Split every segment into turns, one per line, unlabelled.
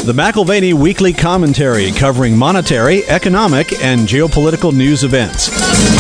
The McAlvany Weekly Commentary, covering monetary, economic, and geopolitical news events.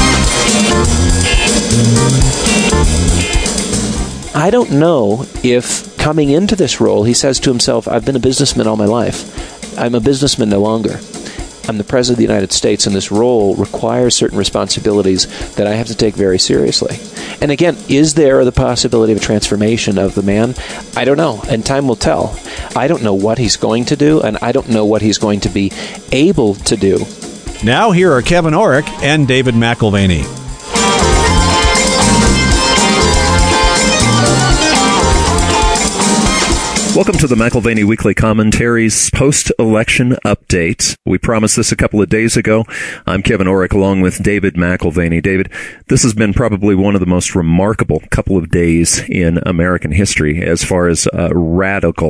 I don't know if coming into this role, he says to himself, I've been a businessman all my life. I'm a businessman no longer. I'm the President of the United States, and this role requires certain responsibilities that I have to take very seriously. And again, is there the possibility of a transformation of the man? I don't know, and time will tell. I don't know what he's going to do, and I don't know what he's going to be able to do.
Now here are Kevin Orrick and David McAlvany.
Welcome to the McAlvany Weekly Commentaries post-election update. We promised this a couple of days ago. I'm Kevin Orrick along with David McAlvany. David, this has been probably one of the most remarkable couple of days in American history as far as radical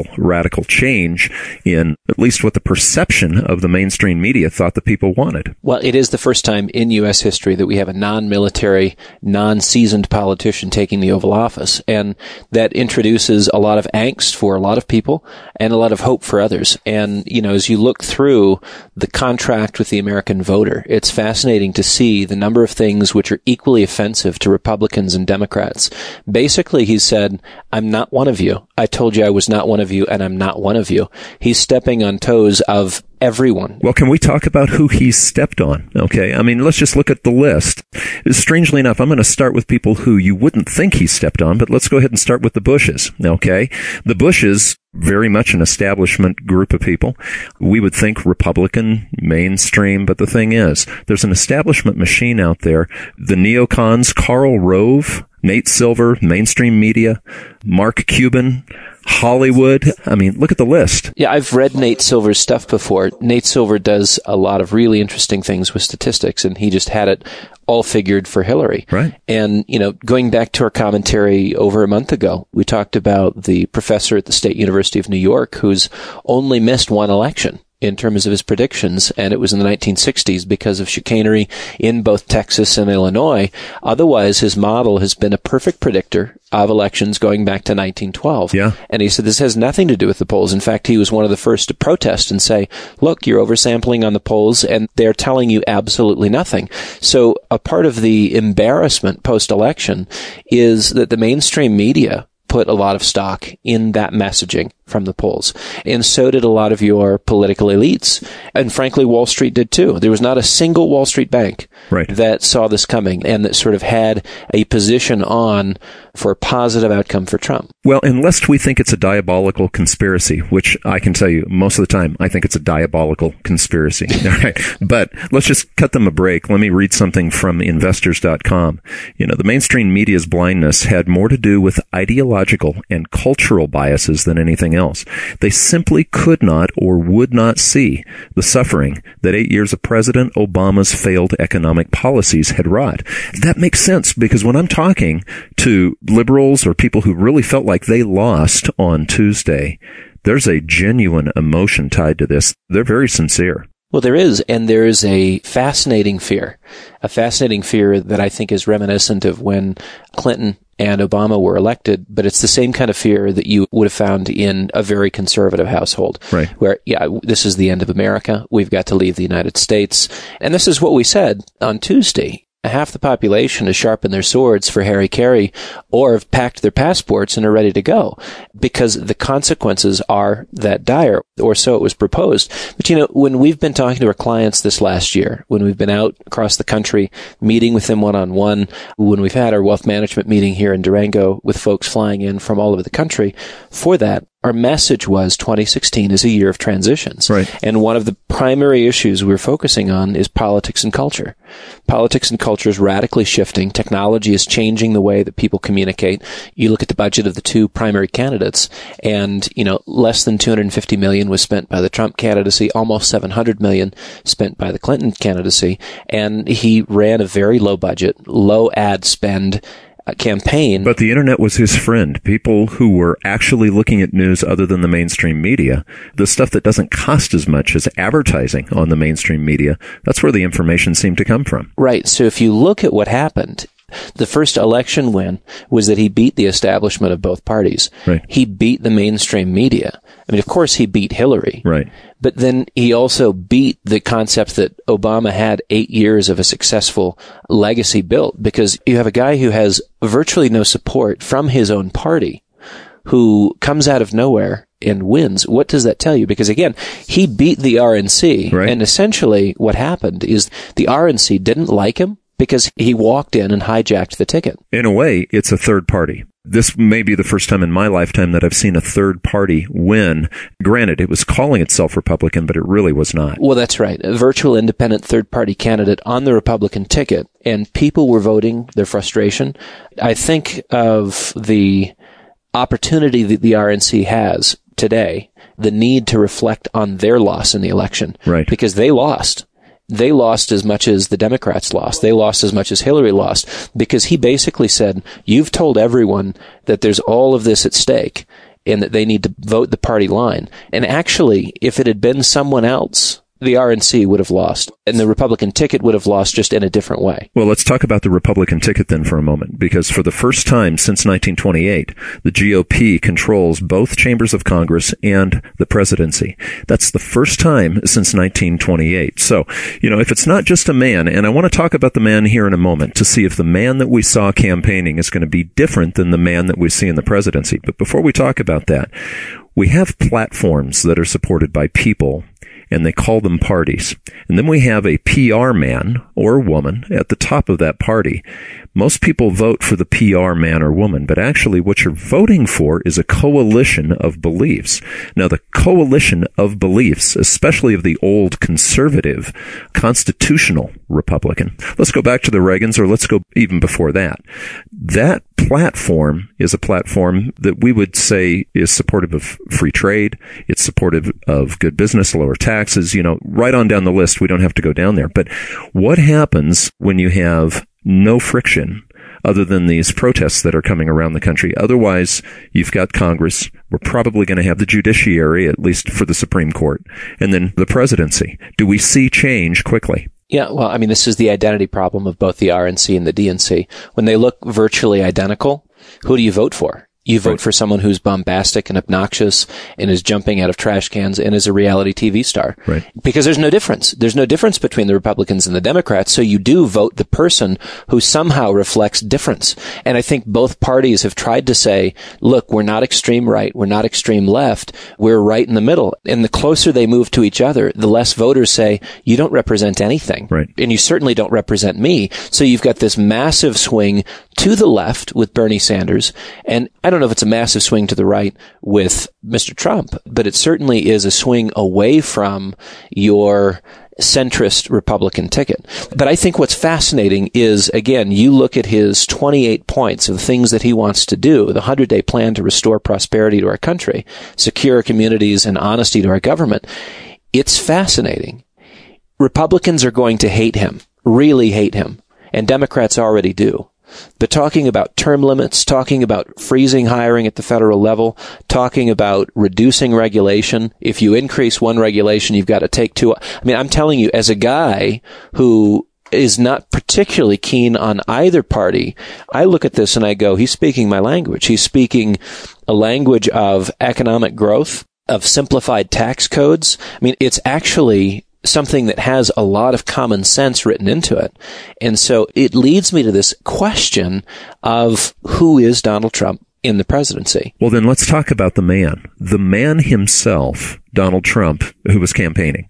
change in at least what the perception of the mainstream media thought the people wanted.
Well, it is the first time in U.S. history that we have a non-military, non-seasoned politician taking the Oval Office, and that introduces a lot of angst for a lot of people and a lot of hope for others. And, you know, as you look through the contract with the American voter, it's fascinating to see the number of things which are equally offensive to Republicans and Democrats. Basically, he said, I'm not one of you. I told you I was not one of you, and I'm not one of you. He's stepping on toes of everyone.
Well, can we talk about who he's stepped on? Okay. I mean, let's just look at the list. Strangely enough, I'm going to start with people who you wouldn't think he stepped on, but let's go ahead and start with the Bushes. Okay. The Bushes, very much an establishment group of people. We would think Republican, mainstream, but the thing is, there's an establishment machine out there. The neocons, Karl Rove, Nate Silver, mainstream media, Mark Cuban, Hollywood. I mean, look at the list.
Yeah, I've read Nate Silver's stuff before. Nate Silver does a lot of really interesting things with statistics, and he just had it all figured for Hillary.
Right.
And, you know, going back to our commentary over a month ago, we talked about the professor at the State University of New York who's only missed one election in terms of his predictions, and it was in the 1960s because of chicanery in both Texas and Illinois. Otherwise, his model has been a perfect predictor of elections going back to 1912.
Yeah.
And he said this has nothing to do with the polls. In fact, he was one of the first to protest and say, look, you're oversampling on the polls, and they're telling you absolutely nothing. So a part of the embarrassment post-election is that the mainstream media put a lot of stock in that messaging from the polls. And so did a lot of your political elites. And frankly, Wall Street did too. There was not a single Wall Street bank that saw this coming and that sort of had a position on for a positive outcome for Trump.
Well, unless we think it's a diabolical conspiracy, which I can tell you most of the time, I think it's a diabolical conspiracy. All right. But let's just cut them a break. Let me read something from investors.com. You know, the mainstream media's blindness had more to do with ideological and cultural biases than anything else. They simply could not or would not see the suffering that 8 years of President Obama's failed economic policies had wrought. That makes sense because when I'm talking to liberals or people who really felt like they lost on Tuesday, there's a genuine emotion tied to this. They're very sincere.
Well, there is, and there is a fascinating fear that I think is reminiscent of when Clinton and Obama were elected, but it's the same kind of fear that you would have found in a very conservative household.
Right.
Where, this is the end of America. We've got to leave the United States. And this is what we said on Tuesday. Half the population has sharpened their swords for Harry Carey or have packed their passports and are ready to go because the consequences are that dire, or so it was proposed. But, you know, when we've been talking to our clients this last year, when we've been out across the country meeting with them one-on-one, when we've had our wealth management meeting here in Durango with folks flying in from all over the country, for that, our message was 2016 is a year of transitions.
Right.
And one of the primary issues we're focusing on is politics and culture. Politics and culture is radically shifting. Technology is changing the way that people communicate. You look at the budget of the two primary candidates, and, you know, less than $250 million was spent by the Trump candidacy, almost $700 million spent by the Clinton candidacy, and he ran a very low budget, low ad spend campaign.
But the internet was his friend. People who were actually looking at news other than the mainstream media, the stuff that doesn't cost as much as advertising on the mainstream media, that's where the information seemed to come from.
Right. So if you look at what happened, The first election win was that he beat the establishment of both parties.
Right.
He beat the mainstream media. I mean, of course, he beat Hillary.
Right.
But then he also beat the concept that Obama had 8 years of a successful legacy built, because you have a guy who has virtually no support from his own party, who comes out of nowhere and wins. What does that tell you? Because again, he beat the RNC.
Right.
And essentially what happened is the RNC didn't like him because he walked in and hijacked the ticket.
In a way, it's a third party. This may be the first time in my lifetime that I've seen a third party win. Granted, it was calling itself Republican, but it really was not.
Well, that's right. A virtual independent third party candidate on the Republican ticket, and people were voting their frustration. I think of the opportunity that the RNC has today, the need to reflect on their loss in the election.
Right.
Because they lost. They lost as much as the Democrats lost. They lost as much as Hillary lost, because he basically said, you've told everyone that there's all of this at stake and that they need to vote the party line. And actually, if it had been someone else, the RNC would have lost, and the Republican ticket would have lost, just in a different way.
Well, let's talk about the Republican ticket then for a moment, because for the first time since 1928, the GOP controls both chambers of Congress and the presidency. That's the first time since 1928. So, if it's not just a man, and I want to talk about the man here in a moment to see if the man that we saw campaigning is going to be different than the man that we see in the presidency. But before we talk about that, we have platforms that are supported by people, and they call them parties. And then we have a PR man or woman at the top of that party. Most people vote for the PR man or woman, but actually what you're voting for is a coalition of beliefs. Now, the coalition of beliefs, especially of the old conservative, constitutional Republican. Let's go back to the Reagans, or let's go even before that. That platform is a platform that we would say is supportive of free trade. It's supportive of good business, lower taxes, right on down the list. We don't have to go down there. But what happens when you have no friction other than these protests that are coming around the country? Otherwise, you've got Congress. We're probably going to have the judiciary, at least for the Supreme Court, and then the presidency. Do we see change quickly?
Yeah, well, I mean, this is the identity problem of both the RNC and the DNC. When they look virtually identical, who do you vote for? You vote for someone who's bombastic and obnoxious and is jumping out of trash cans and is a reality TV star.
Right.
Because there's no difference. There's no difference between the Republicans and the Democrats. So you do vote the person who somehow reflects difference. And I think both parties have tried to say, look, we're not extreme right. We're not extreme left. We're right in the middle. And the closer they move to each other, the less voters say, you don't represent anything.
Right.
And you certainly don't represent me. So you've got this massive swing to the left with Bernie Sanders. And I don't know if it's a massive swing to the right with Mr. Trump, but it certainly is a swing away from your centrist Republican ticket. But I think what's fascinating is, again, you look at his 28 points of things that he wants to do, the 100-day plan to restore prosperity to our country, secure communities, and honesty to our government. It's fascinating. Republicans are going to hate him, really hate him, and Democrats already do. But talking about term limits, talking about freezing hiring at the federal level, talking about reducing regulation. If you increase one regulation, you've got to take two. I mean, I'm telling you, as a guy who is not particularly keen on either party, I look at this and I go, he's speaking my language. He's speaking a language of economic growth, of simplified tax codes. I mean, it's actually something that has a lot of common sense written into it. And so it leads me to this question of who is Donald Trump in the presidency?
Well, then let's talk about the man. The man himself, Donald Trump, who was campaigning.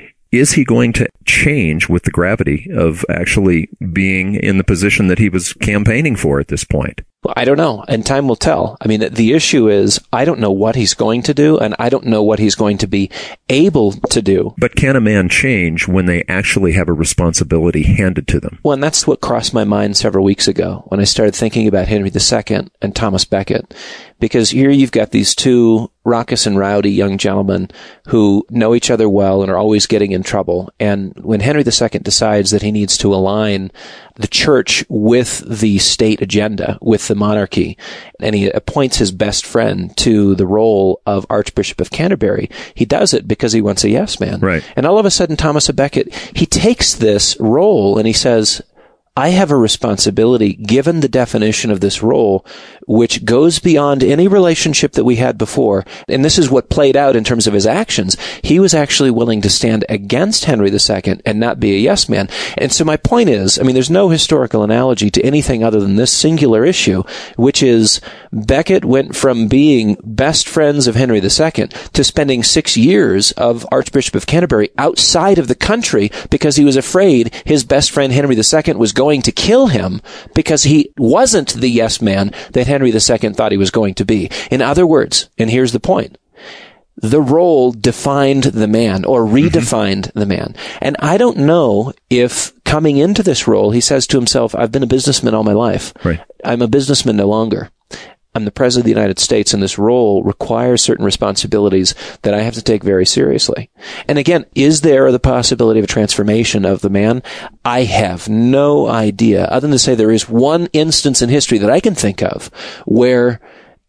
Is he going to change with the gravity of actually being in the position that he was campaigning for at this point?
Well, I don't know, and time will tell. I mean, the issue is I don't know what he's going to do, and I don't know what he's going to be able to do.
But can a man change when they actually have a responsibility handed to them?
Well, and that's what crossed my mind several weeks ago when I started thinking about Henry II and Thomas Becket. Because here you've got these two raucous and rowdy young gentlemen who know each other well and are always getting in trouble. And when Henry II decides that he needs to align the church with the state agenda, with the monarchy, and he appoints his best friend to the role of Archbishop of Canterbury, he does it because he wants a yes man.
Right.
And all of a sudden, Thomas à Becket, he takes this role and he says, I have a responsibility, given the definition of this role, which goes beyond any relationship that we had before. And this is what played out in terms of his actions. He was actually willing to stand against Henry II and not be a yes man. And so my point is, I mean, there's no historical analogy to anything other than this singular issue, which is Becket went from being best friends of Henry II to spending 6 years of Archbishop of Canterbury outside of the country because he was afraid his best friend Henry II was going to kill him because he wasn't the yes man that Henry II thought he was going to be. In other words, and here's the point, the role defined the man or redefined the man. And I don't know if coming into this role, he says to himself, I've been a businessman all my life.
Right.
I'm a businessman no longer. I'm the President of the United States, and this role requires certain responsibilities that I have to take very seriously. And again, is there the possibility of a transformation of the man? I have no idea, other than to say there is one instance in history that I can think of where,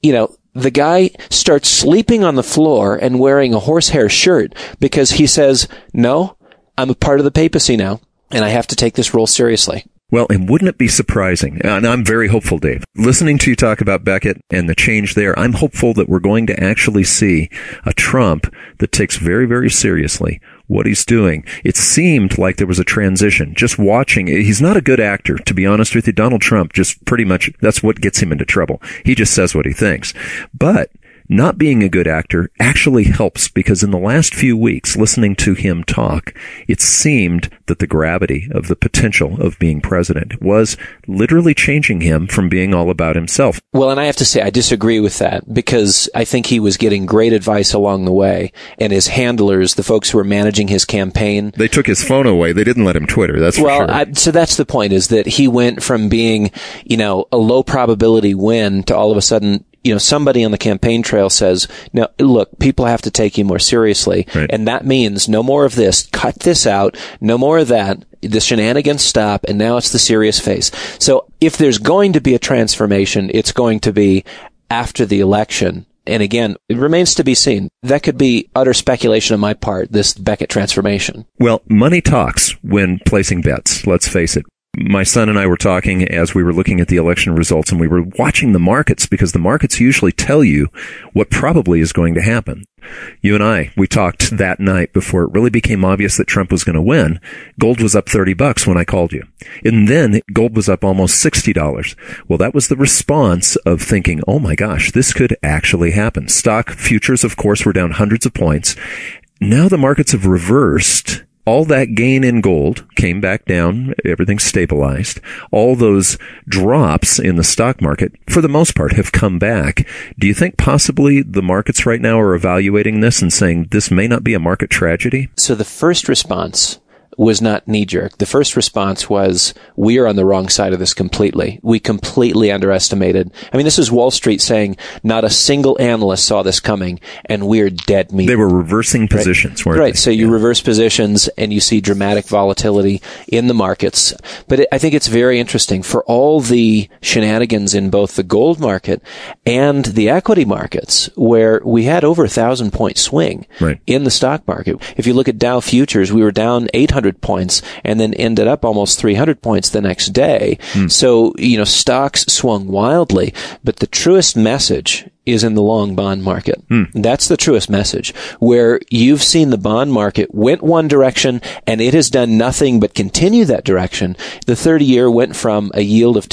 the guy starts sleeping on the floor and wearing a horsehair shirt because he says, no, I'm a part of the papacy now, and I have to take this role seriously.
Well, and wouldn't it be surprising, and I'm very hopeful, Dave, listening to you talk about Becket and the change there, I'm hopeful that we're going to actually see a Trump that takes very, very seriously what he's doing. It seemed like there was a transition. Just watching, he's not a good actor, to be honest with you. Donald Trump just pretty much, that's what gets him into trouble. He just says what he thinks. But not being a good actor actually helps because in the last few weeks, listening to him talk, it seemed that the gravity of the potential of being president was literally changing him from being all about himself.
Well, and I have to say, I disagree with that because I think he was getting great advice along the way, and his handlers, the folks who were managing his campaign,
they took his phone away. They didn't let him Twitter. That's for sure.
So that's the point, is that he went from being, a low probability win to all of a sudden, somebody on the campaign trail says, no, look, people have to take you more seriously.
Right.
And that means no more of this. Cut this out. No more of that. The shenanigans stop. And now it's the serious face. So if there's going to be a transformation, it's going to be after the election. And again, it remains to be seen. That could be utter speculation on my part, this Becket transformation.
Well, money talks when placing bets. Let's face it. My son and I were talking as we were looking at the election results, and we were watching the markets because the markets usually tell you what probably is going to happen. You and I, we talked that night before it really became obvious that Trump was going to win. Gold was up $30 when I called you. And then gold was up almost $60. Well, that was the response of thinking, oh my gosh, this could actually happen. Stock futures, of course, were down hundreds of points. Now the markets have reversed. All that gain in gold came back down. Everything stabilized. All those drops in the stock market, for the most part, have come back. Do you think possibly the markets right now are evaluating this and saying this may not be a market tragedy?
So the first response was not knee-jerk. The first response was, we are on the wrong side of this completely. We completely underestimated. I mean, this is Wall Street saying not a single analyst saw this coming, and we're dead meat.
They were reversing positions, weren't they?
Right. So you reverse positions, and you see dramatic volatility in the markets. But I think it's very interesting. For all the shenanigans in both the gold market and the equity markets, where we had over 1,000-point swing in the stock market. If you look at Dow futures, we were down 800 points and then ended up almost 300 points the next day. So, stocks swung wildly, but the truest message is in the long bond market. That's the truest message, where you've seen the bond market went one direction and it has done nothing but continue that direction. The 30-year went from a yield of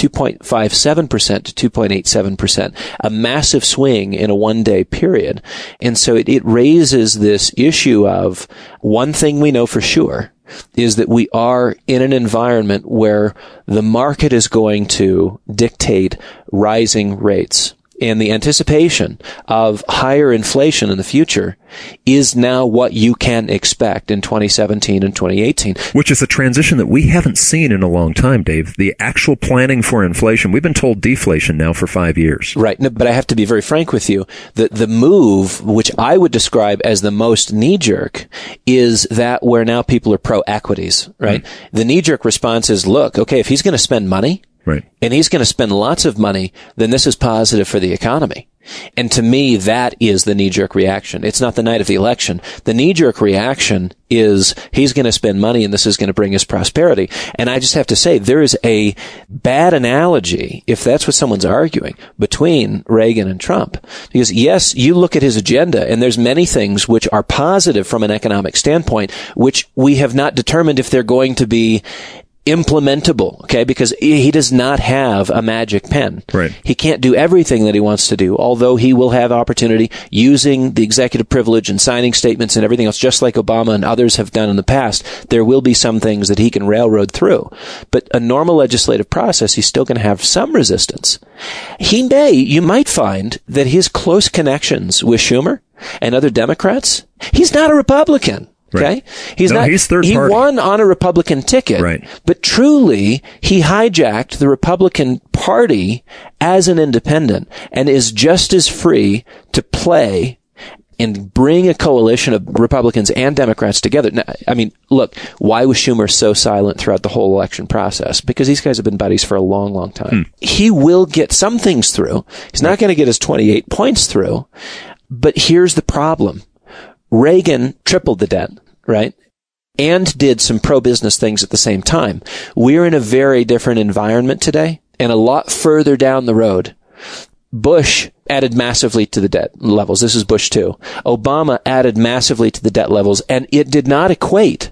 2.57% to 2.87%, a massive swing in a one-day period. And so it raises this issue of one thing we know for sure is that we are in an environment where the market is going to dictate rising rates. And the anticipation of higher inflation in the future is now what you can expect in 2017 and 2018.
Which is a transition that we haven't seen in a long time, Dave. The actual planning for inflation. We've been told deflation now for 5 years.
Right. No, but I have to be very frank with you. The move, which I would describe as the most knee-jerk, is that where now people are pro-equities, right? The knee-jerk response is, look, okay, if he's going to spend money, and he's going to spend lots of money, then this is positive for the economy. And to me, that is the knee-jerk reaction. It's not the night of the election. The knee-jerk reaction is he's going to spend money and this is going to bring us prosperity. And I just have to say, there is a bad analogy, if that's what someone's arguing, between Reagan and Trump. Because yes, you look at his agenda and there's many things which are positive from an economic standpoint, which we have not determined if they're going to be implementable, okay? Because he does not have a magic pen.
Right.
He can't do everything that he wants to do, although he will have opportunity using the executive privilege and signing statements and everything else, just like Obama and others have done in the past. There will be some things that he can railroad through. But a normal legislative process, he's still going to have some resistance. You might find that his close connections with Schumer and other Democrats, he's not a Republican. Okay.
Right.
He's third party. He won on a Republican ticket.
Right.
But truly, he hijacked the Republican Party as an independent and is just as free to play and bring a coalition of Republicans and Democrats together. Now, I mean, look, why was Schumer so silent throughout the whole election process? Because these guys have been buddies for a long, long time. He will get some things through. He's not going to get his 28 points through. But here's the problem. Reagan tripled the debt, right? And did some pro-business things at the same time. We're in a very different environment today and a lot further down the road. Bush added massively to the debt levels. This is Bush 2. Obama added massively to the debt levels, and it did not equate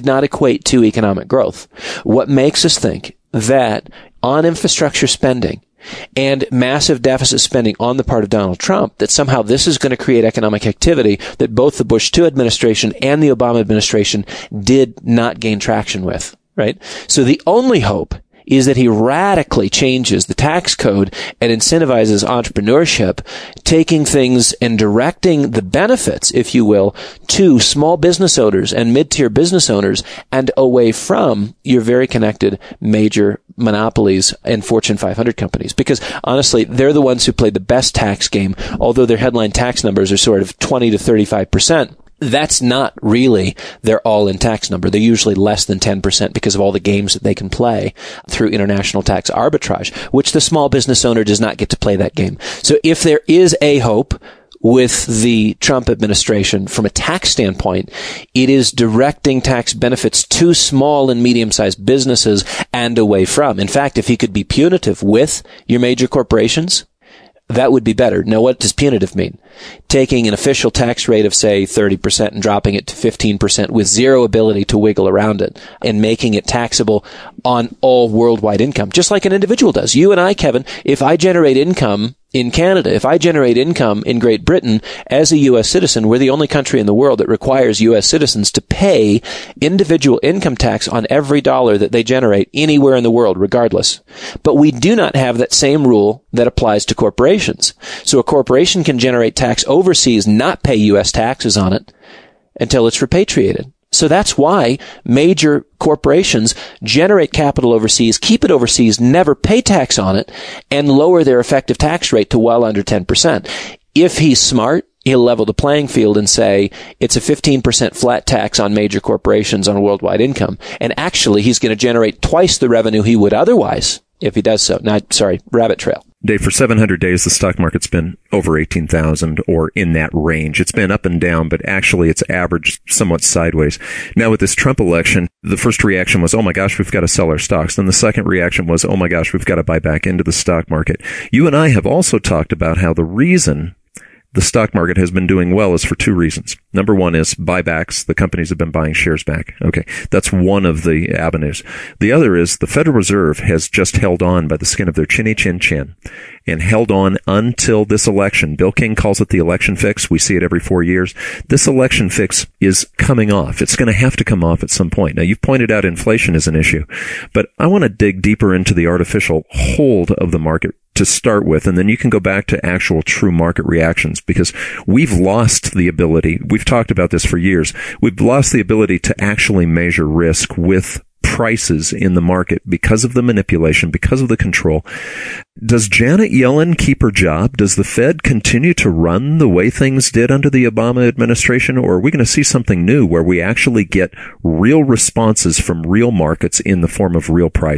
to economic growth. What makes us think that on infrastructure spending and massive deficit spending on the part of Donald Trump, that somehow this is going to create economic activity that both the Bush 2 administration and the Obama administration did not gain traction with, right? So the only hope is that he radically changes the tax code and incentivizes entrepreneurship, taking things and directing the benefits, if you will, to small business owners and mid-tier business owners and away from your very connected major monopolies and Fortune 500 companies. Because honestly, they're the ones who play the best tax game, although their headline tax numbers are sort of 20 to 35%. That's not really their all-in tax number. They're usually less than 10% because of all the games that they can play through international tax arbitrage, which the small business owner does not get to play that game. So if there is a hope with the Trump administration from a tax standpoint, it is directing tax benefits to small and medium-sized businesses and away from. In fact, if he could be punitive with your major corporations, that would be better. Now, what does punitive mean? Taking an official tax rate of, say, 30% and dropping it to 15% with zero ability to wiggle around it and making it taxable on all worldwide income, just like an individual does. You and I, Kevin, if I generate income in Canada, if I generate income in Great Britain as a U.S. citizen, we're the only country in the world that requires U.S. citizens to pay individual income tax on every dollar that they generate anywhere in the world, regardless. But we do not have that same rule that applies to corporations. So a corporation can generate tax overseas, not pay U.S. taxes on it until it's repatriated. So that's why major corporations generate capital overseas, keep it overseas, never pay tax on it, and lower their effective tax rate to well under 10%. If he's smart, he'll level the playing field and say it's a 15% flat tax on major corporations on worldwide income. And actually, he's going to generate twice the revenue he would otherwise if he does so. Rabbit trail.
Dave, for 700 days, the stock market's been over 18,000 or in that range. It's been up and down, but actually it's averaged somewhat sideways. Now with this Trump election, the first reaction was, oh my gosh, we've got to sell our stocks. Then the second reaction was, oh my gosh, we've got to buy back into the stock market. You and I have also talked about how the reason the stock market has been doing well is for two reasons. Number one is buybacks. The companies have been buying shares back. Okay. That's one of the avenues. The other is the Federal Reserve has just held on by the skin of their chinny chin chin and held on until this election. Bill King calls it the election fix. We see it every 4 years. This election fix is coming off. It's going to have to come off at some point. Now, you've pointed out inflation is an issue, but I want to dig deeper into the artificial hold of the market to start with, and then you can go back to actual true market reactions, because we've lost the ability, we've talked about this for years, we've lost the ability to actually measure risk with prices in the market because of the manipulation, because of the control. Does Janet Yellen keep her job? Does the Fed continue to run the way things did under the Obama administration? Or are we going to see something new where we actually get real responses from real markets in the form of real prices?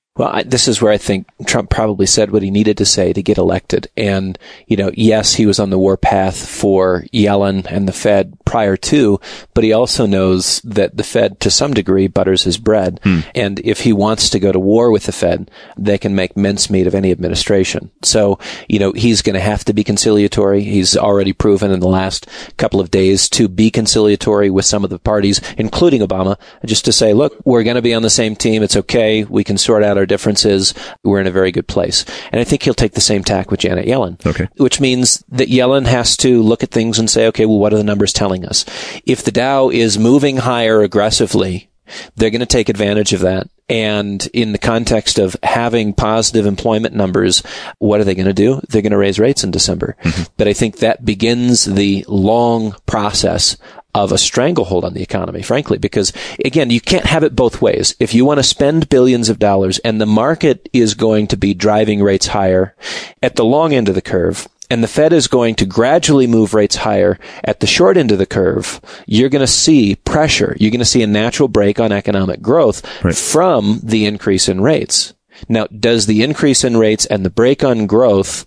Well, this is where I think Trump probably said what he needed to say to get elected. And, yes, he was on the warpath for Yellen and the Fed prior to, but he also knows that the Fed, to some degree, butters his bread. And if he wants to go to war with the Fed, they can make mincemeat of any administration. So, he's going to have to be conciliatory. He's already proven in the last couple of days to be conciliatory with some of the parties, including Obama, just to say, look, we're going to be on the same team. It's okay. We can sort out our differences. We're in a very good place. And I think he'll take the same tack with Janet Yellen, which means that Yellen has to look at things and say, okay, well, what are the numbers telling us? If the Dow is moving higher aggressively, they're going to take advantage of that. And in the context of having positive employment numbers, what are they going to do? They're going to raise rates in December. But I think that begins the long process of a stranglehold on the economy, frankly, because, again, you can't have it both ways. If you want to spend billions of dollars and the market is going to be driving rates higher at the long end of the curve, and the Fed is going to gradually move rates higher at the short end of the curve, you're going to see pressure. You're going to see a natural break on economic growth from the increase in rates. Now, does the increase in rates and the break on growth,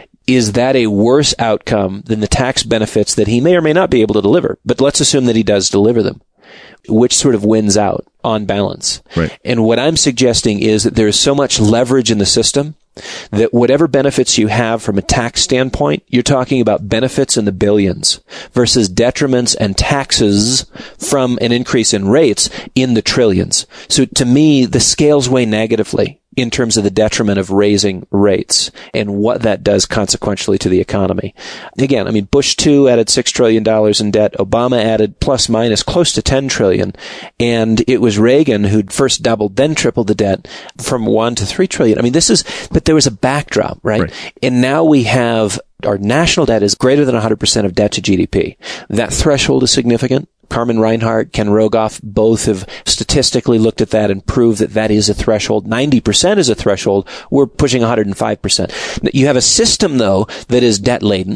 is that a worse outcome than the tax benefits that he may or may not be able to deliver? But let's assume that he does deliver them. Which sort of wins out on balance? And what I'm suggesting is that there is so much leverage in the system that whatever benefits you have from a tax standpoint, you're talking about benefits in the billions versus detriments and taxes from an increase in rates in the trillions. So to me, the scales weigh negatively in terms of the detriment of raising rates and what that does consequentially to the economy. Again, I mean, Bush 2 added $6 trillion in debt. Obama added plus minus close to $10 trillion. And it was Reagan who'd first doubled, then tripled the debt from $1 to $3 trillion. I mean, but there was a backdrop, right? And now we have our national debt is greater than 100% of debt to GDP. That threshold is significant. Carmen Reinhart, Ken Rogoff, both have statistically looked at that and proved that that is a threshold. 90% is a threshold. We're pushing 105%. You have a system, though, that is debt-laden,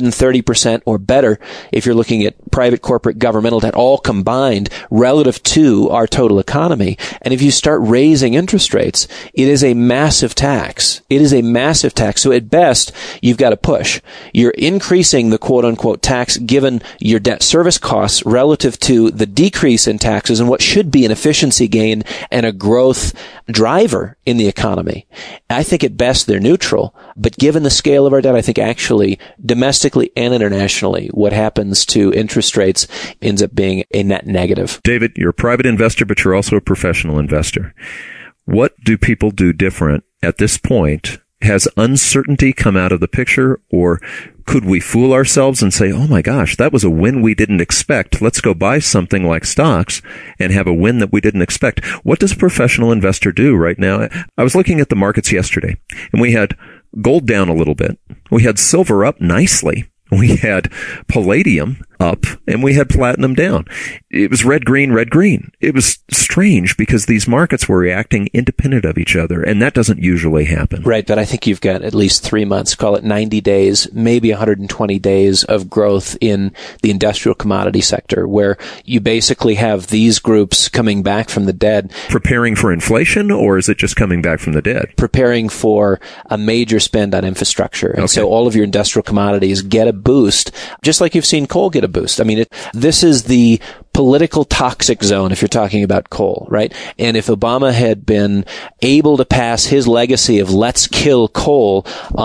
330% or better if you're looking at private, corporate, governmental debt, all combined relative to our total economy. And if you start raising interest rates, it is a massive tax. It is a massive tax. So at best, you've got to push. You're increasing the quote-unquote tax given your debt service costs relative to the decrease in taxes and what should be an efficiency gain and a growth driver in the economy. I think at best they're neutral, but given the scale of our debt, I think actually domestically and internationally, what happens to interest rates ends up being a net negative.
David, you're a private investor, but you're also a professional investor. What do people do different at this point? Has uncertainty come out of the picture, or could we fool ourselves and say, oh my gosh, that was a win we didn't expect. Let's go buy something like stocks and have a win that we didn't expect. What does a professional investor do right now? I was looking at the markets yesterday, and we had gold down a little bit. We had silver up nicely. We had palladium up, and we had platinum down. It was red, green, red, green. It was strange because these markets were reacting independent of each other, and that doesn't usually happen.
Right, but I think you've got at least 3 months, call it 90 days, maybe 120 days of growth in the industrial commodity sector, where you basically have these groups coming back from the dead.
Preparing for inflation, or is it just coming back from the dead?
Preparing for a major spend on infrastructure. And so all of your industrial commodities get a boost, just like you've seen coal get a boost. I mean, this is the political toxic zone if you're talking about coal, right? And if Obama had been able to pass his legacy of let's kill coal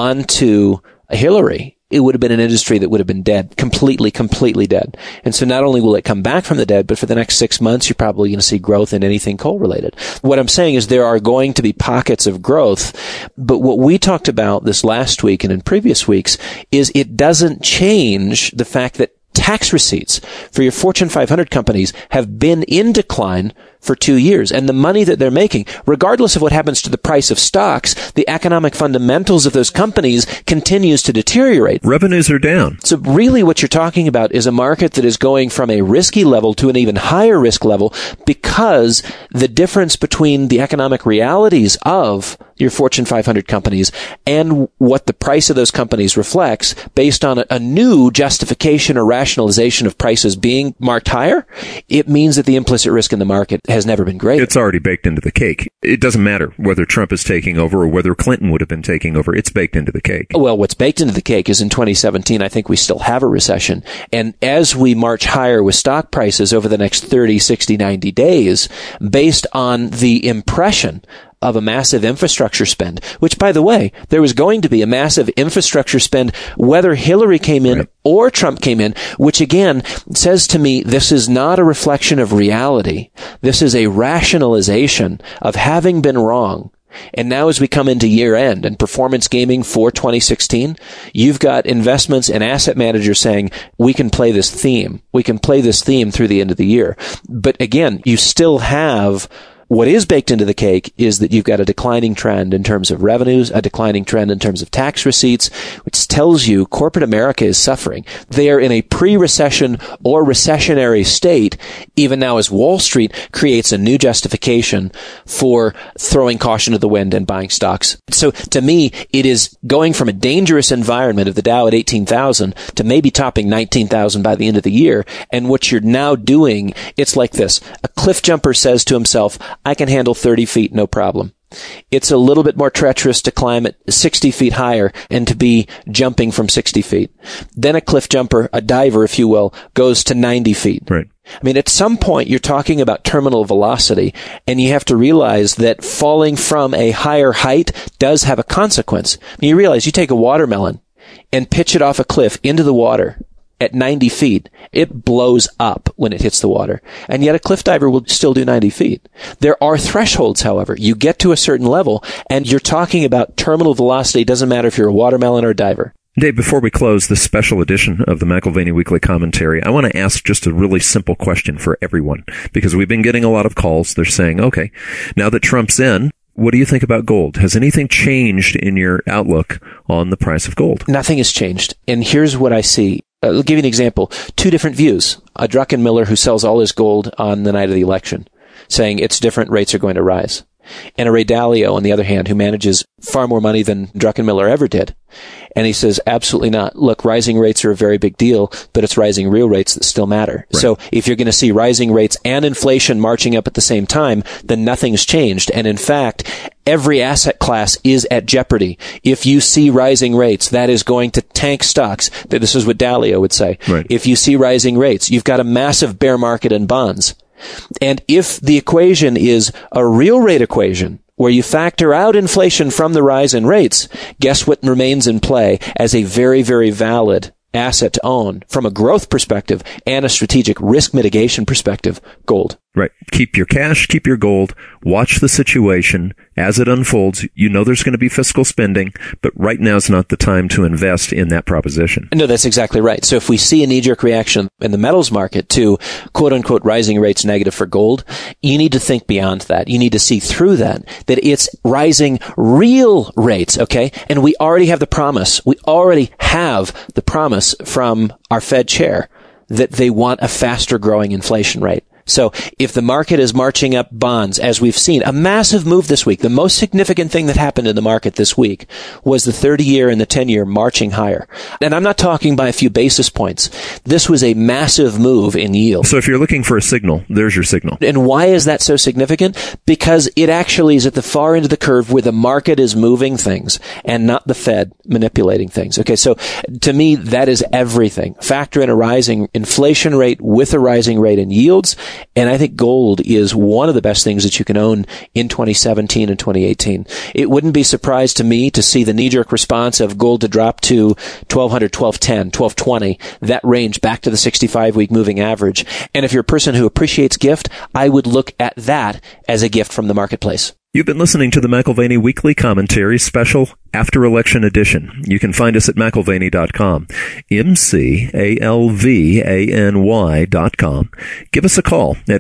onto Hillary, it would have been an industry that would have been dead, completely dead. And so not only will it come back from the dead, but for the next 6 months, you're probably going to see growth in anything coal related. What I'm saying is there are going to be pockets of growth, but what we talked about this last week and in previous weeks is it doesn't change the fact that tax receipts for your Fortune 500 companies have been in decline for 2 years. And the money that they're making, regardless of what happens to the price of stocks, the economic fundamentals of those companies continues to deteriorate.
Revenues are down.
So really what you're talking about is a market that is going from a risky level to an even higher risk level because the difference between the economic realities of your Fortune 500 companies and what the price of those companies reflects based on a new justification or rationalization of prices being marked higher, it means that the implicit risk in the market has never been greater.
It's already baked into the cake. It doesn't matter whether Trump is taking over or whether Clinton would have been taking over. It's baked into the cake.
Well, what's baked into the cake is in 2017, I think we still have a recession. And as we march higher with stock prices over the next 30, 60, 90 days, based on the impression of a massive infrastructure spend, which, by the way, there was going to be a massive infrastructure spend whether Hillary came in or Trump came in, which again says to me this is not a reflection of reality. This is a rationalization of having been wrong. And now as we come into year end and performance gaming for 2016, you've got investments and asset managers saying, we can play this theme. We can play this theme through the end of the year. But again, you still have what is baked into the cake is that you've got a declining trend in terms of revenues, a declining trend in terms of tax receipts, which tells you corporate America is suffering. They are in a pre-recession or recessionary state, even now as Wall Street creates a new justification for throwing caution to the wind and buying stocks. So to me, it is going from a dangerous environment of the Dow at 18,000 to maybe topping 19,000 by the end of the year. And what you're now doing, it's like this. A cliff jumper says to himself, I can handle 30 feet, no problem. It's a little bit more treacherous to climb at 60 feet higher and to be jumping from 60 feet. Then a cliff jumper, a diver, if you will, goes to 90 feet.
Right.
I mean, at some point, you're talking about terminal velocity, and you have to realize that falling from a higher height does have a consequence. I mean, you realize you take a watermelon and pitch it off a cliff into the water at 90 feet, it blows up when it hits the water. And yet a cliff diver will still do 90 feet. There are thresholds, however. You get to a certain level, and you're talking about terminal velocity. It doesn't matter if you're a watermelon or a diver.
Dave, before we close this special edition of the McAlvany Weekly Commentary, I want to ask just a really simple question for everyone, because we've been getting a lot of calls. They're saying, okay, now that Trump's in, what do you think about gold? Has anything changed in your outlook on the price of gold?
Nothing has changed. And here's what I see. I'll give you an example. Two different views. A Druckenmiller who sells all his gold on the night of the election, saying it's different, rates are going to rise. And a Ray Dalio, on the other hand, who manages far more money than Druckenmiller ever did. And he says, absolutely not. Look, rising rates are a very big deal, but it's rising real rates that still matter. Right. So if you're going to see rising rates and inflation marching up at the same time, then nothing's changed. And in fact, every asset class is at jeopardy. If you see rising rates, that is going to tank stocks. This is what Dalio would say.
Right.
If you see rising rates, you've got a massive bear market in bonds. And if the equation is a real rate equation, where you factor out inflation from the rise in rates, guess what remains in play as a very, very valid asset to own from a growth perspective and a strategic risk mitigation perspective? Gold.
Right. Keep your cash, keep your gold, watch the situation as it unfolds. You know there's going to be fiscal spending, but right now is not the time to invest in that proposition.
No, that's exactly right. So if we see a knee-jerk reaction in the metals market to quote-unquote rising rates negative for gold, you need to think beyond that. You need to see through that it's rising real rates, okay? And we already have the promise. We already have the promise from our Fed chair that they want a faster growing inflation rate. So if the market is marching up bonds, as we've seen, a massive move this week, the most significant thing that happened in the market this week was the 30-year and the 10-year marching higher. And I'm not talking by a few basis points. This was a massive move in yield.
So if you're looking for a signal, there's your signal.
And why is that so significant? Because it actually is at the far end of the curve where the market is moving things and not the Fed manipulating things. Okay, so to me, that is everything. Factor in a rising inflation rate with a rising rate in yields. And I think gold is one of the best things that you can own in 2017 and 2018. It wouldn't be surprised to me to see the knee-jerk response of gold to drop to 1,200, 1,210, 1,220, that range back to the 65-week moving average. And if you're a person who appreciates gift, I would look at that as a gift from the marketplace.
You've been listening to the McAlvany Weekly Commentary Special After Election Edition. You can find us at McAlvany.com, McAlvany.com. Give us a call at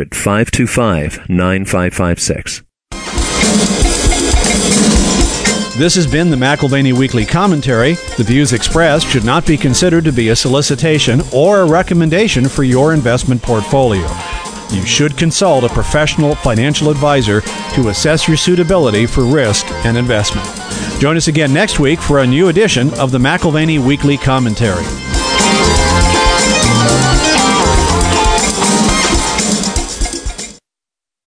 800-525-9556.
This has been the McAlvany Weekly Commentary. The views expressed should not be considered to be a solicitation or a recommendation for your investment portfolio. You should consult a professional financial advisor to assess your suitability for risk and investment. Join us again next week for a new edition of the McAlvany Weekly Commentary.